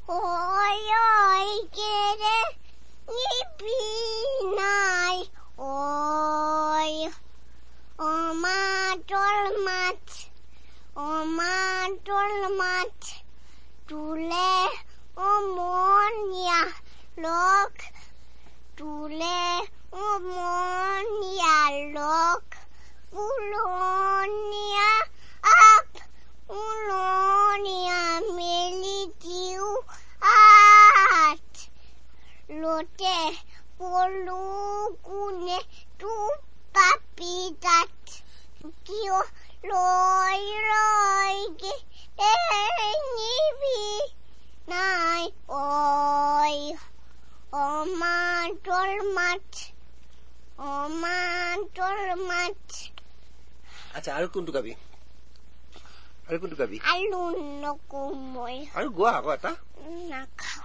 oi oi kere ngipinai oi omator mat tule omonia lok tule omonia lok ulonia up ulonia melitiu at lote polukune tu papitat kio loi ke engivi nai oi omantor mat আচ্ছা আৰু কোনটো গাবি আলু নকমই আৰু গোৱা আকৌ এটা নাখাও